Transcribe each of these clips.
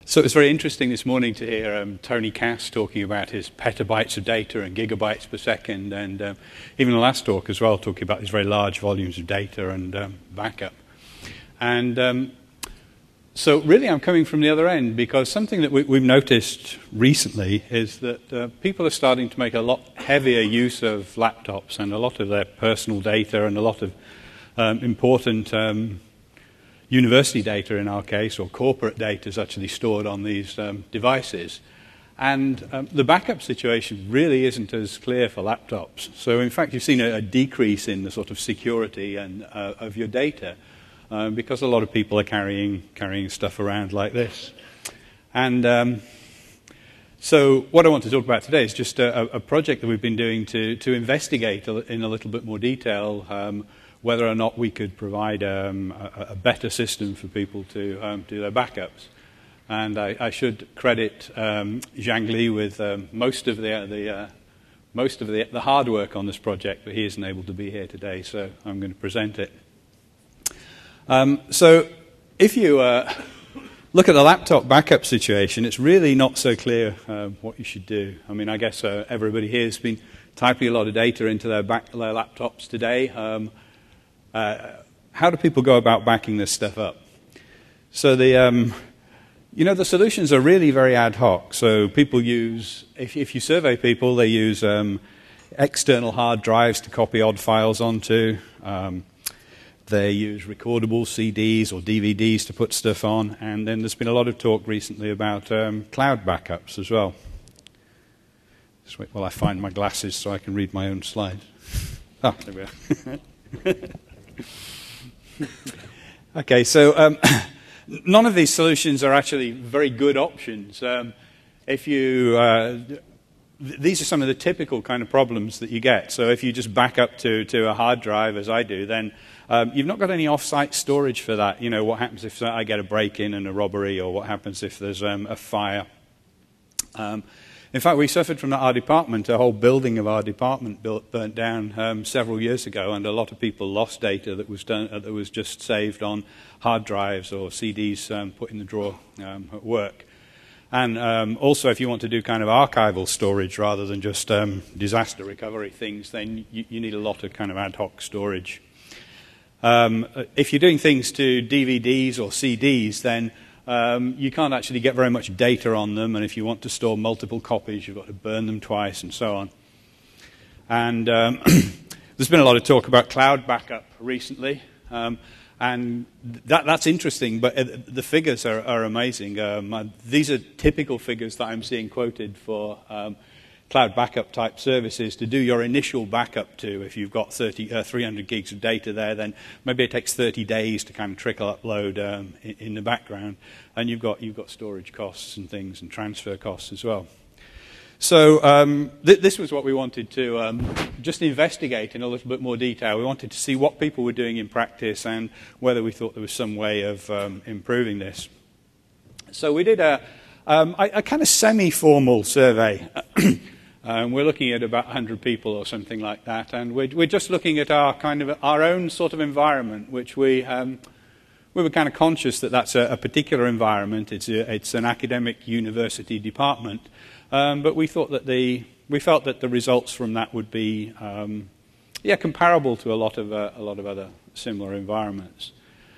So it was very interesting this morning to hear Tony Cass talking about his petabytes of data and gigabytes per second, and even the last talk as well, talking about these very large volumes of data and backup. And so really I'm coming from the other end, because something that we've noticed recently is that people are starting to make a lot heavier use of laptops, and a lot of their personal data and a lot of important university data in our case, or corporate data, is actually stored on these devices. And the backup situation really isn't as clear for laptops. So in fact, you've seen a decrease in the sort of security and of your data because a lot of people are carrying stuff around like this. And so what I want to talk about today is just a project that we've been doing to investigate in a little bit more detail whether or not we could provide a better system for people to do their backups. And I should credit Zhang Li with most of the hard work on this project, but he isn't able to be here today, so I'm going to present it. So if you look at the laptop backup situation, it's really not so clear what you should do. I mean, I guess everybody here has been typing a lot of data into their laptops today. How do people go about backing this stuff up? So the solutions are really very ad hoc. So people use, if you survey people, they use external hard drives to copy odd files onto. They use recordable CDs or DVDs to put stuff on. And then there's been a lot of talk recently about cloud backups as well. Just wait while I find my glasses so I can read my own slides. Ah, there we are. Okay, so none of these solutions are actually very good options. These are some of the typical kind of problems that you get. So if you just back up to a hard drive, as I do, then you've not got any off-site storage for that. You know, what happens if I get a break-in and a robbery, or what happens if there's a fire? In fact, we suffered from our department. A whole building of our department burnt down several years ago, and a lot of people lost data that was just saved on hard drives or CDs put in the drawer at work. And also, if you want to do kind of archival storage rather than just disaster recovery things, then you need a lot of kind of ad hoc storage. If you're doing things to DVDs or CDs, then you can't actually get very much data on them, and if you want to store multiple copies, you've got to burn them twice and so on. And there's been a lot of talk about cloud backup recently, and that's interesting, but the figures are amazing. These are typical figures that I'm seeing quoted for cloud backup type services to do your initial backup to. If you've got 300 gigs of data there, then maybe it takes 30 days to kind of trickle upload in the background, and you've got storage costs and things and transfer costs as well. So this was what we wanted to just investigate in a little bit more detail. We wanted to see what people were doing in practice and whether we thought there was some way of improving this. So we did a kind of semi-formal survey. We're looking at about 100 people or something like that, and we're just looking at our own sort of environment, which we were kind of conscious that that's a particular environment. It's an academic university department, but we felt that the results from that would be comparable to a lot of other similar environments.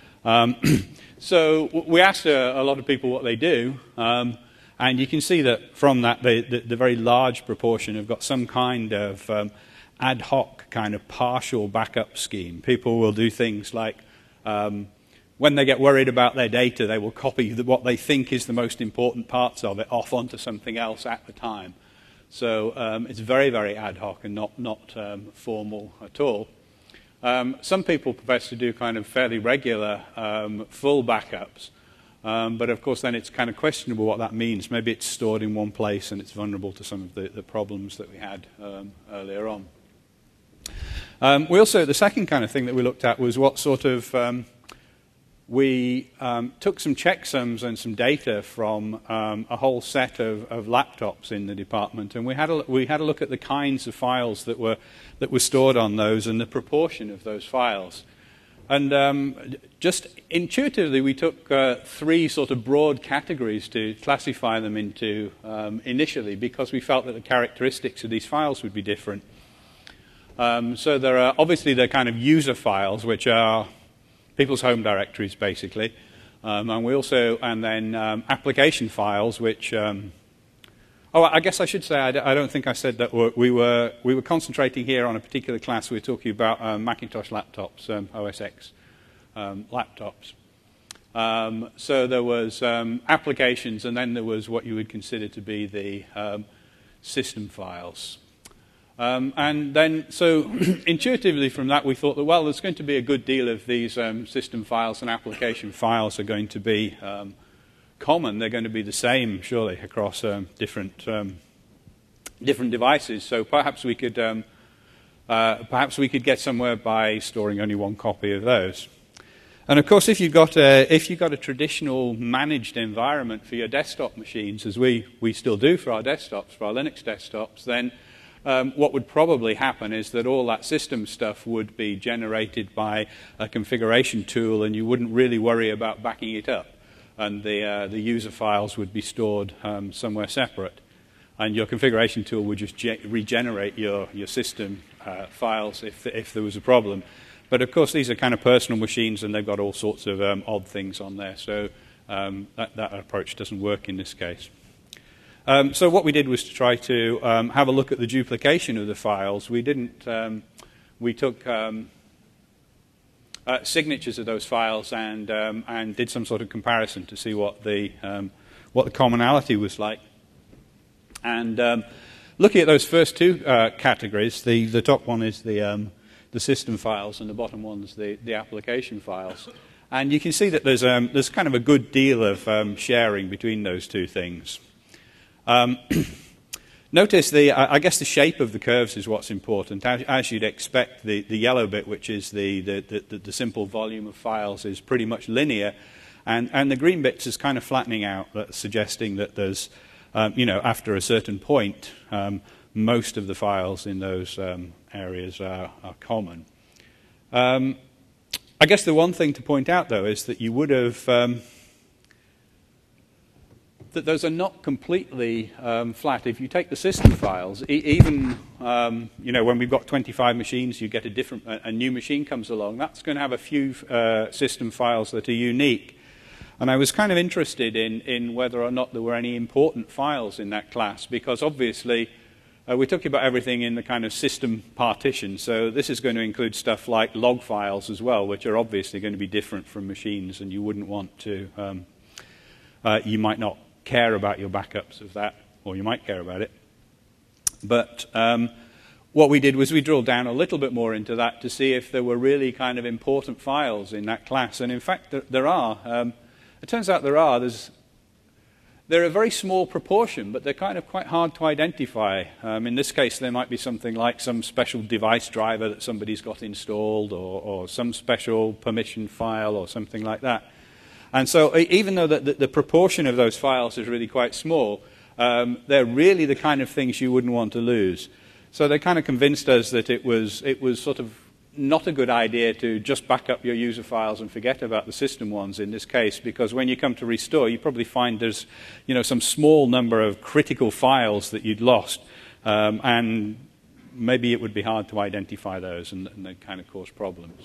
So we asked a lot of people what they do. And you can see that from that, the very large proportion have got some kind of ad hoc kind of partial backup scheme. People will do things like when they get worried about their data, they will copy what they think is the most important parts of it off onto something else at the time. So it's very, very ad hoc and not formal at all. Some people profess to do kind of fairly regular full backups. But of course then it's kind of questionable what that means. Maybe it's stored in one place and it's vulnerable to some of the problems that we had earlier on. We also, the second kind of thing that we looked at was what sort of, we took some checksums and some data from a whole set of laptops in the department, and we had a look at the kinds of files that were stored on those and the proportion of those files. And just intuitively, we took three sort of broad categories to classify them into initially, because we felt that the characteristics of these files would be different. So there are obviously the kind of user files, which are people's home directories, basically. And then application files, which I guess I should say, I don't think I said that we were concentrating here on a particular class. We were talking about Macintosh laptops, OS X laptops. So there was applications, and then there was what you would consider to be the system files. And then, so intuitively from that, we thought that, well, there's going to be a good deal of these system files and application files are going to be common. They're going to be the same, surely, across different devices. So perhaps we could get somewhere by storing only one copy of those. And of course, if you've got a traditional managed environment for your desktop machines, as we still do for our desktops, for our Linux desktops, then what would probably happen is that all that system stuff would be generated by a configuration tool, and you wouldn't really worry about backing it up. And the user files would be stored somewhere separate. And your configuration tool would just regenerate your system files if there was a problem. But of course, these are kind of personal machines, and they've got all sorts of odd things on there. So that approach doesn't work in this case. So what we did was to try to have a look at the duplication of the files. We took signatures of those files and did some sort of comparison to see what the commonality was like. And looking at those first two categories, the top one is the system files, and the bottom one's the application files. And you can see that there's kind of a good deal of sharing between those two things. Notice I guess the shape of the curves is what's important. As you'd expect, the yellow bit, which is the simple volume of files, is pretty much linear, and the green bits is kind of flattening out, suggesting that there's, after a certain point, most of the files in those areas are common. I guess the one thing to point out, though, is that you would have that those are not completely flat. If you take the system files, even when we've got 25 machines, you get a new machine comes along. That's going to have a few system files that are unique. And I was kind of interested in whether or not there were any important files in that class, because obviously we're talking about everything in the kind of system partition. So this is going to include stuff like log files as well, which are obviously going to be different from machines, and you wouldn't want to. You might not care about your backups of that, or you might care about it. But what we did was we drilled down a little bit more into that to see if there were really kind of important files in that class. And in fact, there are. It turns out there are. They're a very small proportion, but they're kind of quite hard to identify. In this case, there might be something like some special device driver that somebody's got installed, or some special permission file, or something like that. And so even though the proportion of those files is really quite small, they're really the kind of things you wouldn't want to lose. So they kind of convinced us that it was sort of not a good idea to just back up your user files and forget about the system ones in this case, because when you come to restore, you probably find there's some small number of critical files that you'd lost, and maybe it would be hard to identify those, and they kind of cause problems.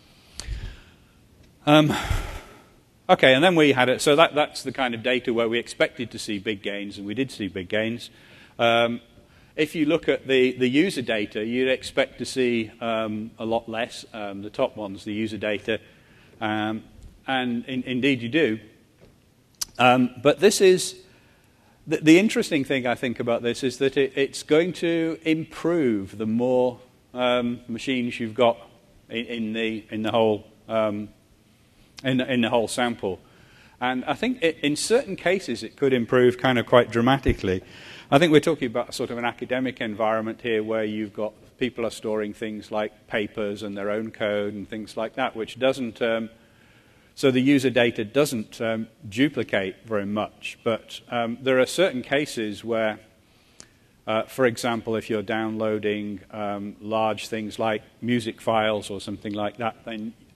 Okay, and then we had it. So that's the kind of data where we expected to see big gains, and we did see big gains. If you look at the user data, you'd expect to see a lot less. The top one's the user data, and indeed you do. But this is the interesting thing I think about this is that it's going to improve the more machines you've got in the whole. In the whole sample. And I think in certain cases it could improve kind of quite dramatically. I think we're talking about sort of an academic environment here where you've got people are storing things like papers and their own code and things like that, which doesn't, so the user data doesn't duplicate very much. But there are certain cases where, for example, if you're downloading large things like music files or something like that, then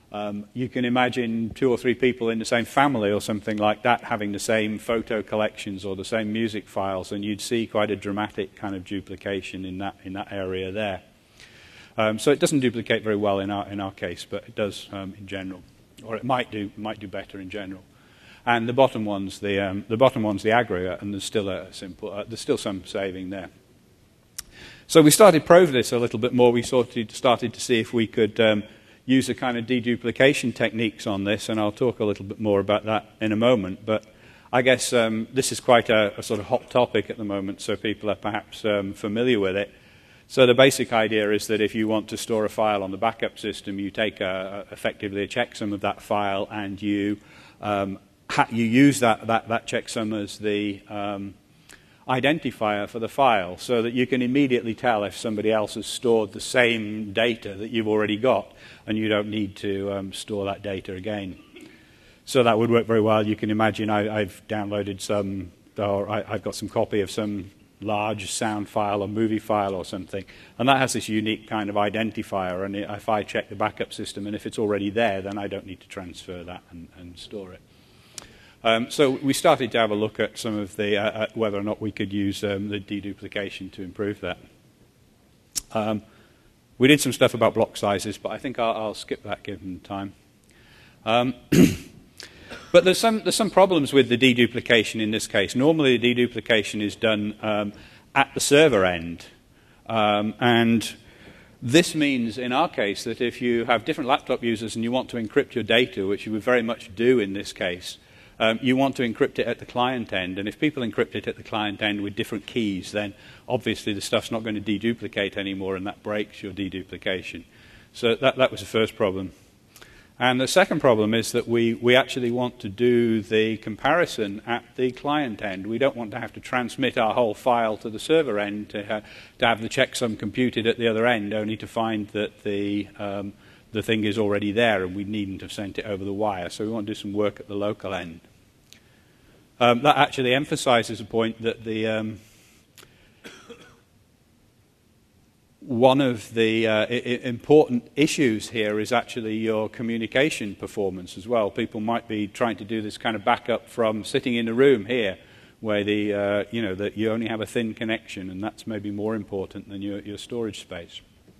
You can imagine 2 or 3 people in the same family or something like that having the same photo collections or the same music files, and you'd see quite a dramatic kind of duplication in that area there. So it doesn't duplicate very well in our case, but it does in general, or it might do better in general. And the bottom one's the aggregate, and there's still some saving there. So we started probing this a little bit more. We started to see if we could use the kind of deduplication techniques on this, and I'll talk a little bit more about that in a moment. But I guess this is quite a sort of hot topic at the moment, so people are perhaps familiar with it. So the basic idea is that if you want to store a file on the backup system, you take effectively a checksum of that file, and you use that checksum as the identifier for the file, so that you can immediately tell if somebody else has stored the same data that you've already got, and you don't need to store that data again. So that would work very well. You can imagine I've downloaded I've got some copy of some large sound file or movie file or something, and that has this unique kind of identifier, and if I check the backup system, and if it's already there, then I don't need to transfer that and store it. So we started to have a look at some of the whether or not we could use the deduplication to improve that. We did some stuff about block sizes, but I think I'll skip that given time. But there's some problems with the deduplication in this case. Normally, the deduplication is done at the server end, and this means, in our case, that if you have different laptop users and you want to encrypt your data, which you would very much do in this case, you want to encrypt it at the client end, and if people encrypt it at the client end with different keys, then obviously the stuff's not going to deduplicate anymore, and that breaks your deduplication. So that was the first problem. And the second problem is that we actually want to do the comparison at the client end. We don't want to have to transmit our whole file to the server end to have the checksum computed at the other end, only to find that the thing is already there and we needn't have sent it over the wire. So we want to do some work at the local end. That actually emphasizes a point that one of the important issues here is actually your communication performance as well. People might be trying to do this kind of backup from sitting in a room here, where that you only have a thin connection, and that's maybe more important than your storage space.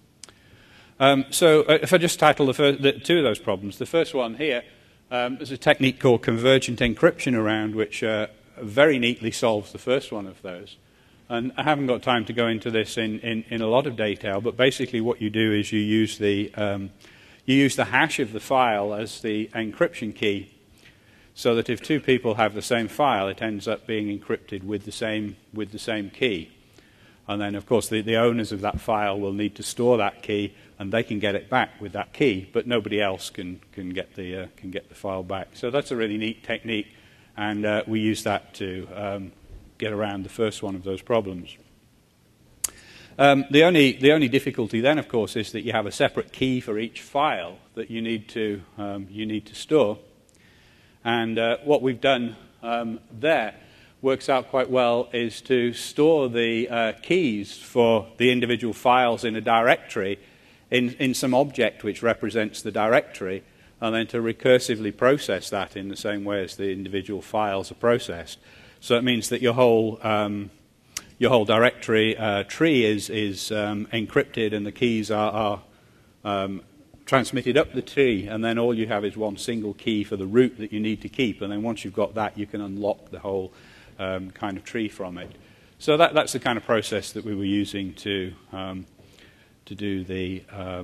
So if I just title the two of those problems, the first one here, there's a technique called convergent encryption around, which very neatly solves the first one of those. And I haven't got time to go into this in a lot of detail, but basically what you do is you use the hash of the file as the encryption key, so that if 2 people have the same file, it ends up being encrypted with the same key. And then, of course, the owners of that file will need to store that key, and they can get it back with that key, but nobody else can get the file back. So that's a really neat technique, and we use that to get around the first one of those problems. The only difficulty then, of course, is that you have a separate key for each file that you need to store. And what we've done there works out quite well is to store the keys for the individual files in a directory in some object which represents the directory, and then to recursively process that in the same way as the individual files are processed. So it means that your whole directory tree is encrypted, and the keys are transmitted up the tree, and then all you have is one single key for the root that you need to keep, and then once you've got that, you can unlock the whole kind of tree from it. So that's the kind of process that we were using to do the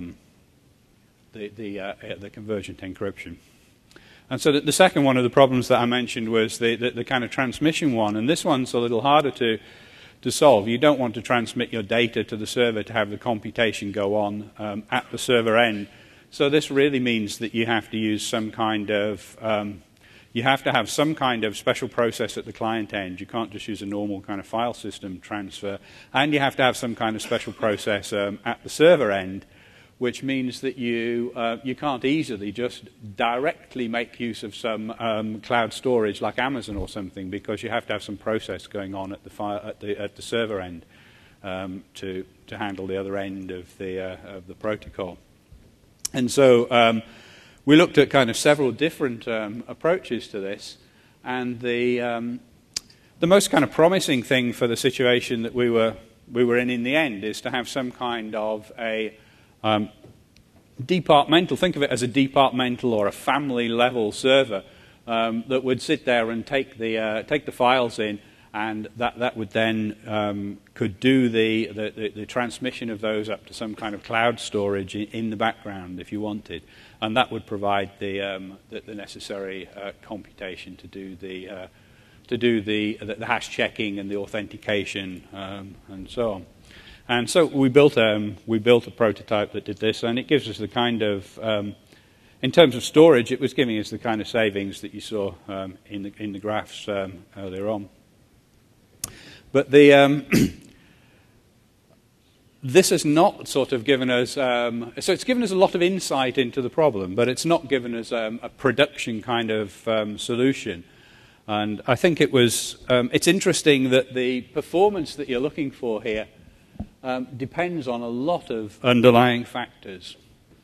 convergent encryption. And so the second one of the problems that I mentioned was the kind of transmission one, and this one's a little harder to solve. You don't want to transmit your data to the server to have the computation go on at the server end. So this really means that you have to use some kind of you have to have some kind of special process at the client end. You can't just use a normal kind of file system transfer, and you have to have some kind of special process at the server end, which means that you can't easily just directly make use of some cloud storage like Amazon or something, because you have to have some process going on at the server end to handle the other end of the protocol. And so we looked at kind of several different approaches to this, and the most kind of promising thing for the situation that we were in the end is to have some kind of a departmental, think of it as a departmental or a family level server that would sit there and take the files in, and that would then could do the transmission of those up to some kind of cloud storage in the background if you wanted, and that would provide the necessary computation to do the hash checking and the authentication and so on. And so we built a prototype that did this, and it gives us the kind of in terms of storage, it was giving us the kind of savings that you saw in the graphs earlier on. But this has not sort of given us, so it's given us a lot of insight into the problem, but it's not given us a production kind of solution. And I think it's interesting that the performance that you're looking for here depends on a lot of underlying factors.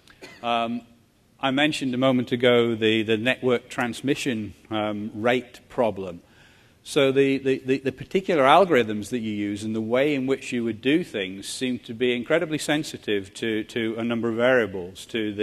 I mentioned a moment ago the network transmission rate problem. So the particular algorithms that you use and the way in which you would do things seem to be incredibly sensitive to a number of variables,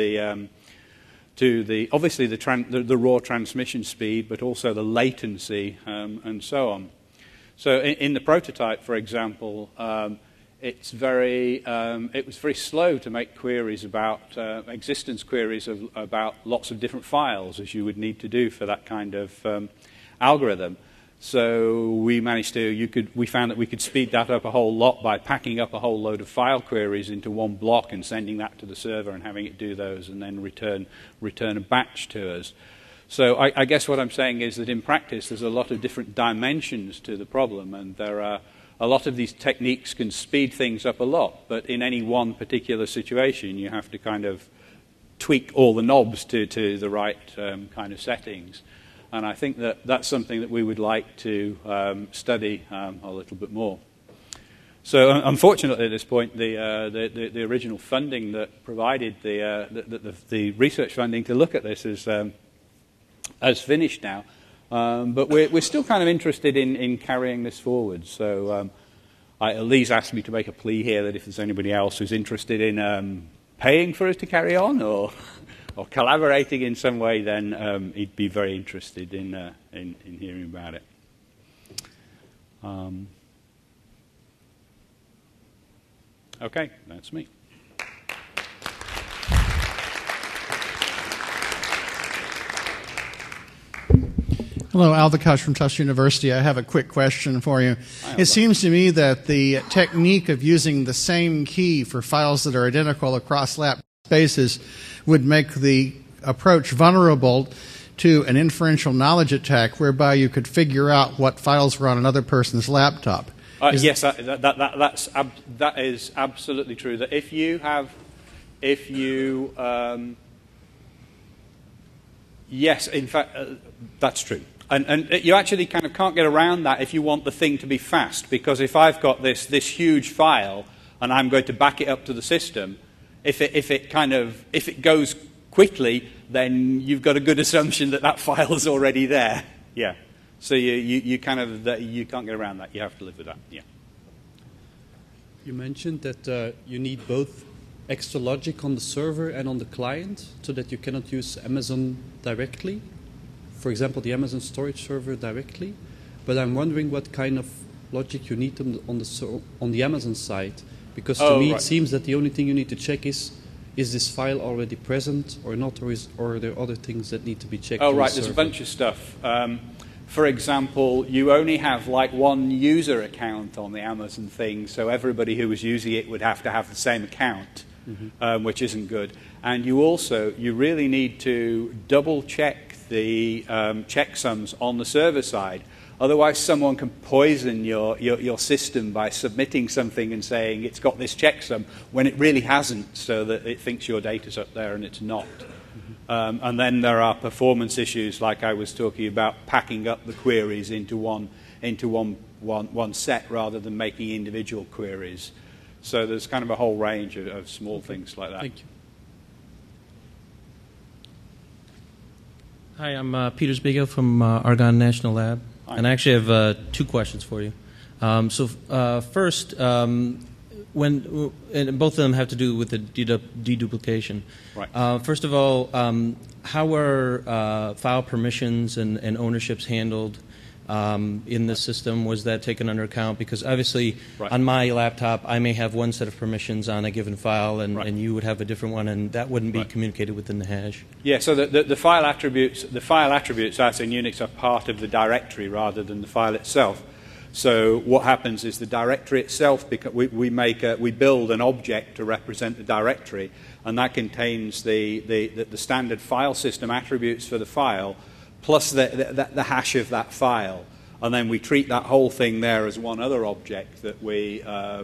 obviously the raw transmission speed, but also the latency and so on. So in the prototype, for example, it was very slow to make queries about existence queries about lots of different files, as you would need to do for that kind of algorithm. So we found that we could speed that up a whole lot by packing up a whole load of file queries into one block and sending that to the server and having it do those and then return a batch to us. So I guess what I'm saying is that in practice there's a lot of different dimensions to the problem, and there are a lot of these techniques can speed things up a lot, but in any one particular situation you have to kind of tweak all the knobs to the right kind of settings. And I think that that's something that we would like to study a little bit more. So unfortunately at this point, the original funding that provided the research funding to look at this has finished now. But we're still kind of interested in carrying this forward. So Elise asked me to make a plea here that if there's anybody else who's interested in paying for us to carry on or collaborating in some way, then he'd be very interested in hearing about it. Okay, that's me. Hello, Al Vikash from Tufts University. I have a quick question for you. It seems to me that the technique of using the same key for files that are identical across lap spaces would make the approach vulnerable to an inferential knowledge attack, whereby you could figure out what files were on another person's laptop. Yes, that is absolutely true. That yes, in fact, that's true. And you actually kind of can't get around that if you want the thing to be fast, because if I've got this huge file and I'm going to back it up to the system, if it goes quickly, then you've got a good assumption that file is already there. Yeah. So you can't get around that. You have to live with that. Yeah. You mentioned that you need both extra logic on the server and on the client, so that you cannot use Amazon directly. For example, the Amazon storage server directly. But I'm wondering what kind of logic you need on the Amazon side. Because to me, right, it seems that the only thing you need to check is this file already present or not, or are there other things that need to be checked? Oh, right, there's a bunch of stuff. For example, you only have like one user account on the Amazon thing, so everybody who was using it would have to have the same account, which isn't good. And you really need to double check the checksums on the server side. Otherwise, someone can poison your system by submitting something and saying it's got this checksum when it really hasn't, so that it thinks your data's up there and it's not. And then there are performance issues, like I was talking about, packing up the queries into one set rather than making individual queries. So there's kind of a whole range of small things like that. Thank you. Hi, I'm Peter Spiegel from Argonne National Lab. Hi. And I actually have 2 questions for you. First, and both of them have to do with the deduplication. Right. First of all, how are file permissions and ownerships handled in this system? Was that taken under account? Because obviously, right. on my laptop, I may have one set of permissions on a given file, and, right. and you would have a different one, and that wouldn't be right. communicated within the hash. Yeah. So the file attributes, as in Unix, are part of the directory rather than the file itself. So what happens is the directory itself, because we build an object to represent the directory, and that contains the standard file system attributes for the file, plus the hash of that file, and then we treat that whole thing there as one other object that we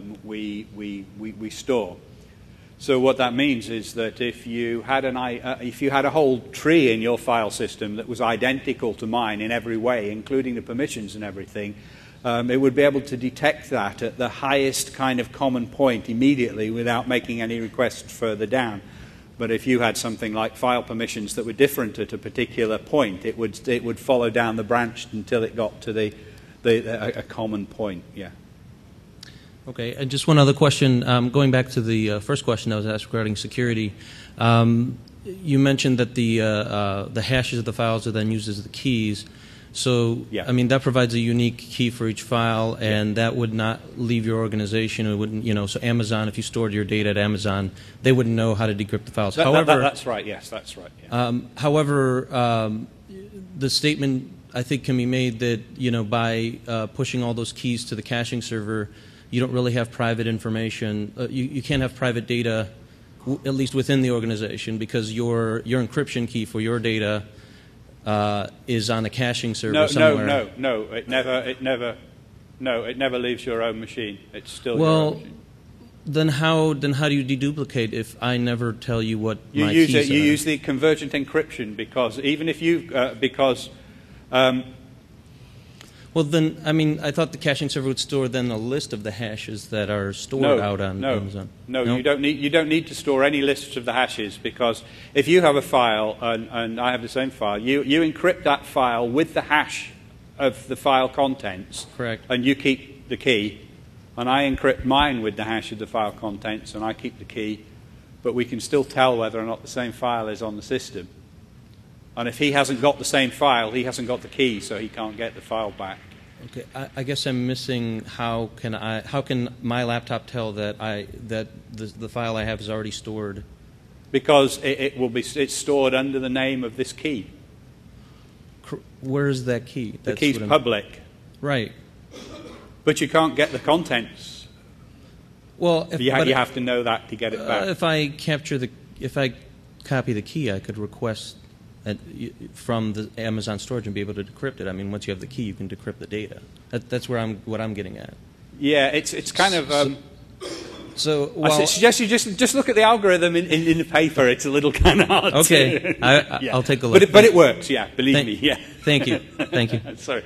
store. So what that means is that if you had a whole tree in your file system that was identical to mine in every way, including the permissions and everything, it would be able to detect that at the highest kind of common point immediately without making any request further down. But if you had something like file permissions that were different at a particular point, it would follow down the branch until it got to a common point. Yeah. Okay, and just one other question. Going back to the first question I was asked regarding security, you mentioned that the hashes of the files are then used as the keys. So, yeah. I mean, that provides a unique key for each file, and that would not leave your organization. It wouldn't, so Amazon, if you stored your data at Amazon, they wouldn't know how to decrypt the files. That's right. Yes, that's right. Yeah. However, the statement I think can be made that by pushing all those keys to the caching server, you don't really have private information. You can't have private data, at least within the organization, because your encryption key for your data is on a caching server somewhere. No. It never leaves your own machine. It's still your own machine. Then how do you deduplicate if I never tell you what you my use keys are? You use the convergent encryption, because even if you well, then, I mean, I thought the caching server would store then a list of the hashes that are stored out on Amazon. No, you don't need to store any lists of the hashes, because if you have a file and I have the same file, you encrypt that file with the hash of the file contents. Correct. And you keep the key, and I encrypt mine with the hash of the file contents, and I keep the key, but we can still tell whether or not the same file is on the system. And if he hasn't got the same file, he hasn't got the key, so he can't get the file back. Okay, I guess I'm missing how can my laptop tell that the file I have is already stored? Because it's stored under the name of this key. Where is that key? The key's public. Right. But you can't get the contents. Well, you have to know that to get it back. If I copy the key, I could request from the Amazon storage and be able to decrypt it. I mean, once you have the key, you can decrypt the data. That's what I'm getting at. Yeah, it's kind of. I suggest you just look at the algorithm in the paper. It's a little kind of hard. Okay, yeah. I'll take a look. But it works. Yeah, believe me. Yeah. Thank you. Sorry.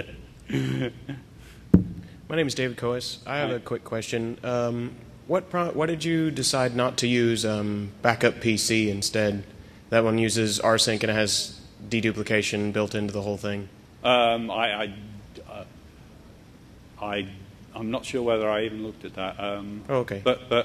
My name is David Coas. I have a quick question. Why did you decide not to use Backup PC instead? That one uses rsync and it has deduplication built into the whole thing. I'm not sure whether I even looked at that. Okay. But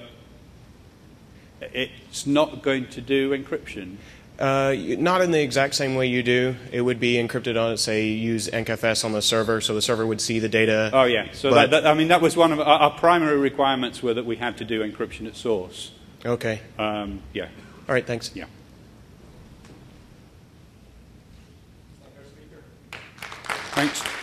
it's not going to do encryption. Not in the exact same way you do. It would be encrypted on, say, use EncFS on the server, so the server would see the data. Oh yeah. So that was one of our primary requirements, were that we had to do encryption at source. Okay. Yeah. All right. Thanks. Yeah. Thanks.